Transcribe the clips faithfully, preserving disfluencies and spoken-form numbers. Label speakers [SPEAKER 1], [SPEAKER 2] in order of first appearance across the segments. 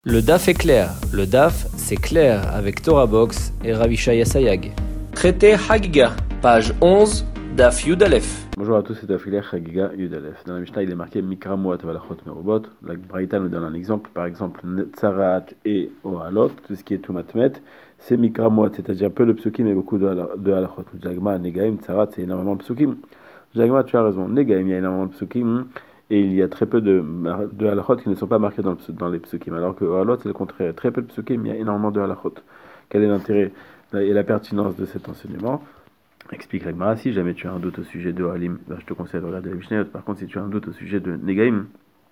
[SPEAKER 1] Le D A F est clair. Le D A F, c'est clair avec Torah Box et Ravishaya Sayag. Traité Hagiga, page onze, D A F Yud Aleph.
[SPEAKER 2] Bonjour à tous, c'est Dafiler Hagiga Yud Aleph. Dans la Mishnah, il est marqué Mikra Moat Valachot Merobot. La Braïta nous donne un exemple, par exemple Netzarat et Ohalot, tout ce qui est Tumatmet, c'est Mikra Moat, c'est-à-dire peu de psukim et beaucoup de Halachot. Jagma, Negaim, Tzarat, c'est énormément de psukim. Jagma, tu as raison, Negaim, il y a énormément de psukim. Et il y a très peu de, de halachot qui ne sont pas marqués dans, le, dans les psukim. Alors que halot, c'est le contraire. Très peu de psukim, il y a énormément de halachot. Quel est l'intérêt et la pertinence de cet enseignement? Explique l'Agmara. Si jamais tu as un doute au sujet de Halim, ben je te conseille de regarder les Mishnayot. Par contre, si tu as un doute au sujet de Negaim,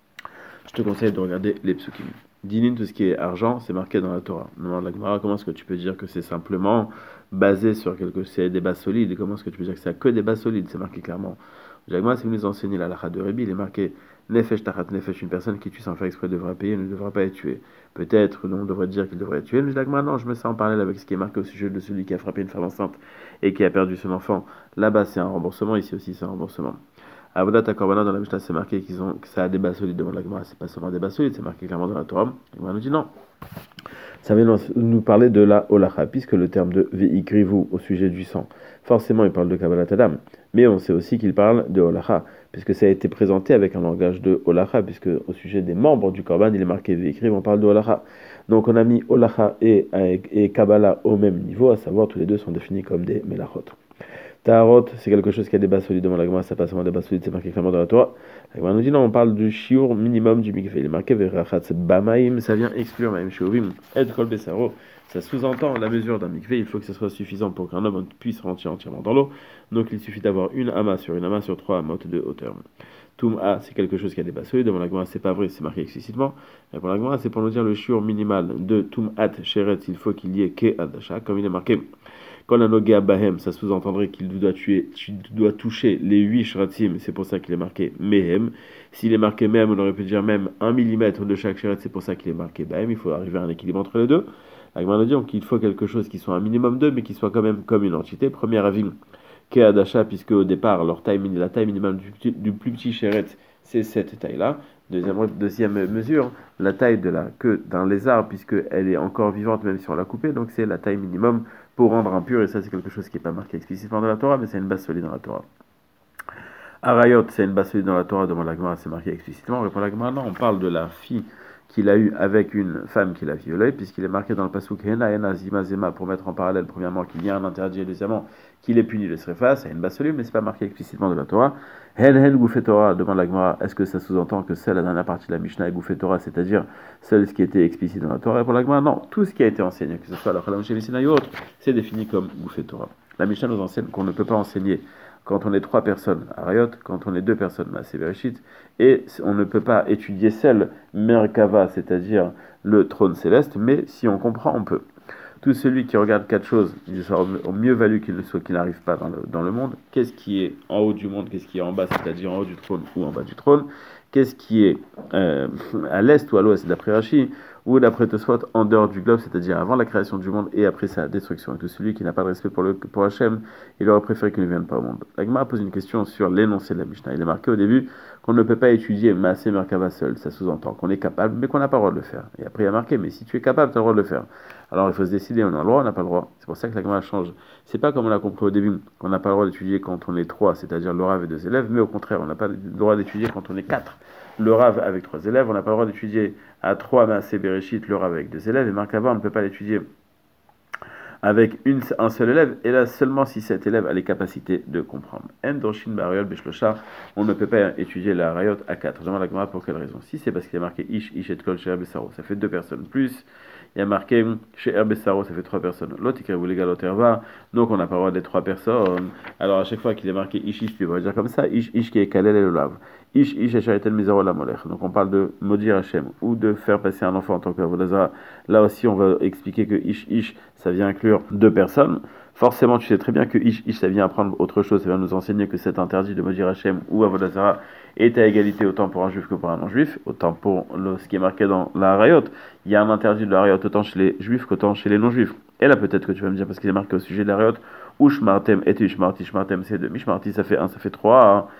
[SPEAKER 2] je te conseille de regarder les psukim. Dinin, tout ce qui est argent, c'est marqué dans la Torah. Demande l'Agmara, comment est-ce que tu peux dire que c'est simplement basé sur quelque chose, c'est des bases solides? Et comment est-ce que tu peux dire que c'est que des bases solides? C'est marqué clairement. Jagma, si vous nous enseignez la halakha de Rébi, il est marqué Nefesh Tachat Nefesh, une personne qui tue sans faire exprès devra payer, ne devra pas être tuée. Peut-être, on devrait dire qu'il devrait être tué, mais Jagma, non, je me sens en parallèle avec ce qui est marqué au sujet de celui qui a frappé une femme enceinte et qui a perdu son enfant. Là-bas, c'est un remboursement, ici aussi, c'est un remboursement. Avodat Akorbana, dans la Mishnah, c'est marqué qu'ils ont, que ça a des bases solides devant l'Agma, c'est pas seulement des bases solides, c'est marqué clairement dans la Torah. L'Agma nous dit non. Ça vient nous parler de la holacha, puisque le terme de ve'ikrivu au sujet du sang, forcément il parle de Kabbalat Adam, mais on sait aussi qu'il parle de holacha, puisque ça a été présenté avec un langage de holacha, puisque au sujet des membres du korban, il est marqué ve'ikriv, on parle de holacha. Donc on a mis holacha et, et, et Kabbalah au même niveau, à savoir tous les deux sont définis comme des melachot. Taharot, c'est quelque chose qui a des bases solides devant la Gemara, ça passe seulement des bases solides, c'est marqué clairement dans la Torah. La Gemara nous dit non, on parle du shiur minimum du mikveh. Il est marqué verachatz bamaim, ça vient exclure maim shiurim et kol besaro. Ça sous-entend la mesure d'un mikveh, il faut que ce soit suffisant pour qu'un homme puisse rentrer entièrement dans l'eau. Donc il suffit d'avoir une ama sur une ama sur trois amot de hauteur. Tum'a, c'est quelque chose qui a des bases solides devant la Gemara, c'est pas vrai, c'est marqué explicitement. Et pour la Gemara, c'est pour nous dire le shiur minimal de tum'at sheret, il faut qu'il y ait ke adasha, comme il est marqué. Quand la noga bahem, ça sous-entendrait qu'il doit tuer, tu dois toucher les huit shratim, c'est pour ça qu'il est marqué mehem. S'il est marqué mehem, on aurait pu dire même un millimètre de chaque shret, c'est pour ça qu'il est marqué bahem. Il faut arriver à un équilibre entre les deux. Agma nous dit qu'il faut quelque chose qui soit un minimum deux, mais qui soit quand même comme une entité. Première avis, Keadasha, puisque au départ, leur taille, la taille minimale du, du plus petit shret, c'est cette taille-là. Deuxième, deuxième mesure, la taille de la queue d'un lézard, puisqu'elle est encore vivante même si on l'a coupée, donc c'est la taille minimum pour rendre impur, et ça c'est quelque chose qui n'est pas marqué explicitement dans la Torah, mais c'est une base solide dans la Torah. Arayot, c'est une base solide dans la Torah, demande la Gemara, c'est marqué explicitement. Répond la Gemara, non, on parle de la fille qu'il a eue avec une femme qu'il a violée, puisqu'il est marqué dans le pasuk Hena Hena Zima Zema, pour mettre en parallèle, premièrement, qu'il y a un interdit, et deuxièmement, qu'il est puni de Srefa, c'est une base solide, mais c'est pas marqué explicitement dans la Torah. Hen Hen Goufet Torah, demande la Gemara, est-ce que ça sous-entend que c'est la dernière partie de la Mishnah est Goufet Torah, c'est-à-dire celle qui était explicite dans la Torah? Répond la Gemara, non, tout ce qui a été enseigné, que ce soit la Chalam Shel Sinai ou autre, c'est défini comme Goufet Torah. La Mishnah nous enseigne qu'on ne peut pas enseigner quand on est trois personnes à Rayot, quand on est deux personnes à Bereshit, et on ne peut pas étudier seul Merkava, c'est-à-dire le trône céleste, mais si on comprend, on peut. Tout celui qui regarde quatre choses, il sera au mieux valu qu'il ne soit qu'il n'arrive pas dans le, dans le monde. Qu'est-ce qui est en haut du monde, qu'est-ce qui est en bas, c'est-à-dire en haut du trône ou en bas du trône? Qu'est-ce qui est euh, à l'est ou à l'ouest, d'après Rashi, ou d'après Tosfot, en dehors du globe, c'est-à-dire avant la création du monde et après sa destruction. Et tout celui qui n'a pas de respect pour, le, pour Hachem, il aurait préféré qu'il ne vienne pas au monde. La Gemara pose une question sur l'énoncé de la Mishnah. Il est marqué au début qu'on ne peut pas étudier Maaseh Merkava seul. Ça sous-entend qu'on est capable, mais qu'on n'a pas le droit de le faire. Et après il y a marqué, mais si tu es capable, tu as le droit de le faire. Alors il faut se décider, on a le droit, on n'a pas le droit. C'est pour ça que la Gemara change. C'est pas comme on l'a compris au début, qu'on n'a pas le droit d'étudier quand on est trois, c'est-à-dire le Rav et deux élèves, mais au contraire, on n'a pas le droit d'étudier quand on est quatre. Le Rav avec trois élèves, on n'a pas le droit d'étudier à trois Maaseh Bereshit, le Rav avec deux élèves, et Merkava, on ne peut pas l'étudier avec une, un seul élève, et là seulement si cet élève a les capacités de comprendre. En Dorshin Bariol Beshlosha, on ne peut pas étudier la Rayot à quatre. Je demande la Gemara pour quelle raison? Si c'est parce qu'il y a marqué Ish, Ish et Kol chez Herbessaro, ça fait deux personnes plus. Il y a marqué chez Herbessaro, ça fait trois personnes. L'autre, il voulait Galoterva, donc on n'a pas le droit d'être trois personnes. Alors à chaque fois qu'il est marqué Ish, Ish, tu vas dire comme ça, Ish, Ish qui est Kalel et le lave. Ish, Ish, Echaritel Mizaro la Molech. Donc on parle de maudire Hachem ou de faire passer un enfant en tant qu'Avodazara. Là aussi, on va expliquer que Ish, Ish, ça vient inclure deux personnes. Forcément, tu sais très bien que Ish, Ish, ça vient apprendre autre chose. Ça vient nous enseigner que cet interdit de maudire Hachem ou Avodazara est à égalité autant pour un juif que pour un non-juif. Autant pour le, ce qui est marqué dans la Harayot. Il y a un interdit de la Harayot autant chez les juifs qu'autant chez les non-juifs. Et là, peut-être que tu vas me dire, parce qu'il est marqué au sujet de la Harayot, Ushmartem et Ushmarti, Ushmartem c'est deux. Mishmarti, ça fait un, ça fait trois.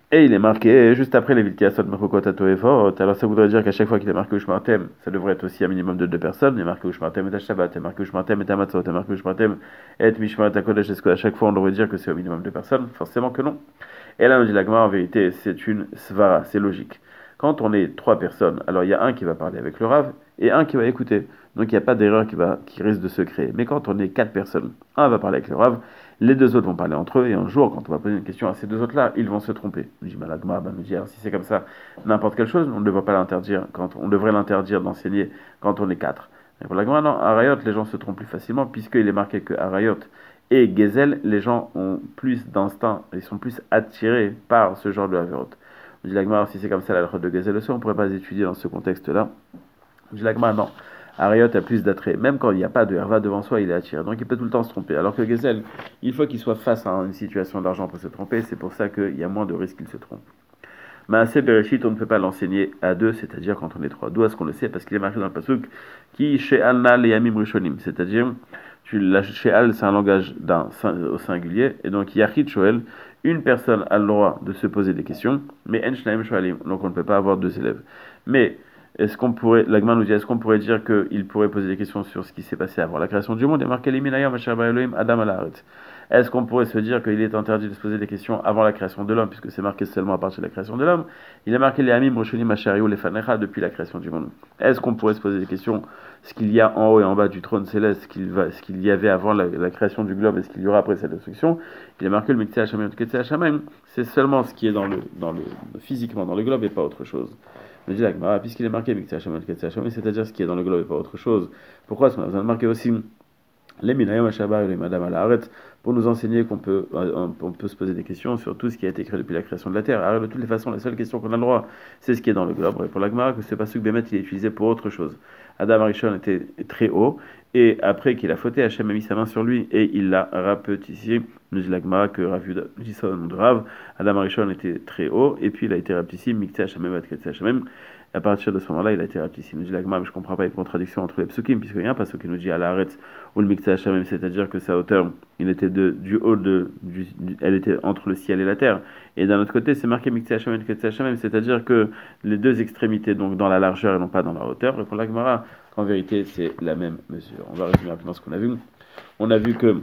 [SPEAKER 2] Et il est marqué juste après les Vilkiasot Mechukot Atoevot. Alors ça voudrait dire qu'à chaque fois qu'il est marqué Ushmartem, ça devrait être aussi un minimum de deux personnes. Il est marqué Ushmartem et Tashabat, il est marqué Ushmartem et Tamatzot, il est marqué Ushmartem et Mishmarat HaKodesh. Est-ce qu'à chaque fois on devrait dire que c'est au minimum deux personnes? Forcément que non. Et là, nous dit la Gemara, en vérité, c'est une svara, c'est logique. Quand on est trois personnes, alors il y a un qui va parler avec le Rav et un qui va écouter. Donc il n'y a pas d'erreur qui, va, qui risque de se créer. Mais quand on est quatre personnes, un va parler avec le Rav, les deux autres vont parler entre eux, et un jour, quand on va poser une question à ces deux autres-là, ils vont se tromper. Nous dit, bah, la Gemara, bah, nous dit, alors si c'est comme ça, n'importe quelle chose, on ne devrait pas l'interdire, quand on devrait l'interdire d'enseigner quand on est quatre. Et pour la Gemara, non, Arayot, les gens se trompent plus facilement, puisqu'il est marqué que Arayot et Gezel, les gens ont plus d'instinct, ils sont plus attirés par ce genre de Averot. Nous dit la Gemara, si c'est comme ça, la loi de Gezel aussi, on ne pourrait pas les étudier dans ce contexte-là. Nous dit la Gemara, non. Ariot a plus d'attrait. Même quand il n'y a pas de herva devant soi, il est attiré. Donc il peut tout le temps se tromper. Alors que Gezel, il faut qu'il soit face à une situation d'argent pour se tromper. C'est pour ça qu'il y a moins de risques qu'il se trompe. Mais assez Bereshit, on ne peut pas l'enseigner à deux, c'est-à-dire quand on est trois. D'où est-ce qu'on le sait? Parce qu'il est marqué dans le pasuk qui chez Alna le Yamim Rishonim. C'est-à-dire, tu, la She'al, c'est un langage d'un, au singulier. Et donc, Yachid Shoel, une personne a le droit de se poser des questions, mais En Shnaim Shoalim. Donc on ne peut pas avoir deux élèves. Mais est-ce qu'on pourrait, l'Agma nous dit, est-ce qu'on pourrait dire qu'il pourrait poser des questions sur ce qui s'est passé avant la création du monde et marquer les Minayam, Elohim, Adam al Est-ce qu'on pourrait se dire qu'il est interdit de se poser des questions avant la création de l'homme, puisque c'est marqué seulement à partir de la création de l'homme? Il est marqué les Amim, Roshunim, Ashariou, les Fanecha depuis la création du monde. Est-ce qu'on pourrait se poser des questions, ce qu'il y a en haut et en bas du trône céleste, ce qu'il, va, ce qu'il y avait avant la, la création du globe et ce qu'il y aura après cette destruction? Il est marqué le Miktseh Hashamayim, Miktseh Hashamayim, c'est seulement ce qui est dans le, dans le, physiquement dans le globe et pas autre chose. Me dit la Gemara, puisqu'il est marqué Miktseh Hashamayim, Miktseh Hashamayim, c'est-à-dire ce qui est dans le globe et pas autre chose. Pourquoi est-ce qu'on a besoin de marquer aussi les Minayam Hashabar et les Madame Alaharet pour nous enseigner qu'on peut, on peut se poser des questions sur tout ce qui a été créé depuis la création de la terre? Alors, de toutes les façons, la seule question qu'on a le droit, c'est ce qui est dans le globe. Et pour la Gemara, que ce pasuk Bémet, il est utilisé pour autre chose. Adam Arishon était très haut, et après qu'il a fauté, Hachem a mis sa main sur lui, et il l'a rapetissé. Nous dit la Gemara que Rav Yuda dit ça au nom de Rav. Adam Arishon était très haut, et puis il a été rapetissé, Miktseh Hashamayim, Miktseh Hashamayim. À partir de ce moment-là, il a été rapetissé. Il nous dit la Gemara, mais je ne comprends pas les contradictions entre les psukim, puisqu'il y a un pasuk qui nous dit à la Haaretz ou le Miktseh Hashamayim, c'est-à-dire que sa hauteur, il était de, du haut de, du, du, elle était entre le ciel et la terre. Et d'un autre côté, c'est marqué Miktseh Hashamayim, Miktseh Hashamayim, c'est-à-dire que les deux extrémités, donc dans la largeur et non pas dans la hauteur. Et pour la Gemara, en vérité, c'est la même mesure. On va résumer rapidement ce qu'on a vu. On a vu que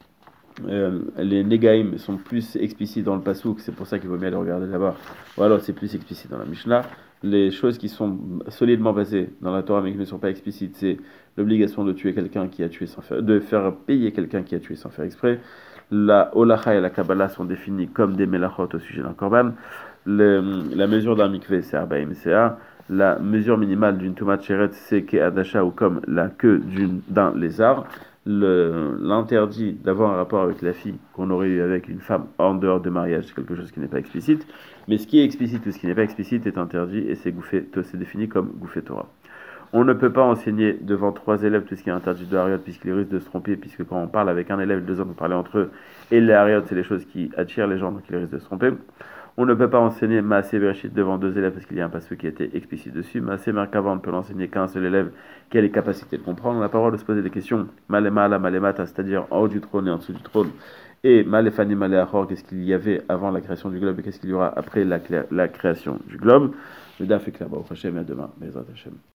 [SPEAKER 2] euh, les Negaïm sont plus explicites dans le Passouk, c'est pour ça qu'il vaut mieux aller regarder là-bas. Ou alors c'est plus explicite dans la Mishnah. Les choses qui sont solidement basées dans la Torah mais qui ne sont pas explicites, c'est l'obligation de tuer quelqu'un qui a tué sans faire, de faire payer quelqu'un qui a tué sans faire exprès. La Holacha et la Kabbalah sont définies comme des melachot au sujet d'un korban. Le, la mesure d'un mikveh, c'est Arbaim Sea. La mesure minimale d'une Tumat Sheret, c'est Ke'adasha ou comme la queue d'une, d'un lézard. Le, l'interdit d'avoir un rapport avec la fille qu'on aurait eu avec une femme en dehors de mariage, c'est quelque chose qui n'est pas explicite. Mais ce qui est explicite ou ce qui n'est pas explicite est interdit et c'est, gouffé, c'est défini comme Gouffé Torah. On ne peut pas enseigner devant trois élèves tout ce qui est interdit de Hariot puisqu'il risque de se tromper, puisque quand on parle avec un élève, deux autres vont parler entre eux, et les Hariot, c'est les choses qui attirent les gens, donc il risque de se tromper. On ne peut pas enseigner Maaseh Bereshit devant deux élèves parce qu'il y a un passage qui a été explicite dessus. Maaseh Merkava, on ne peut l'enseigner qu'à un seul élève qui a les capacités de comprendre. On n'a pas le droit de se poser des questions Malemala, Malemata, c'est-à-dire en haut du trône et en dessous du trône. Et Malefani, Maléachor, qu'est-ce qu'il y avait avant la création du globe et qu'est-ce qu'il y aura après la, la création du globe. Le daf est clair, Baruch Hashem, et à demain, Bezrat Hashem.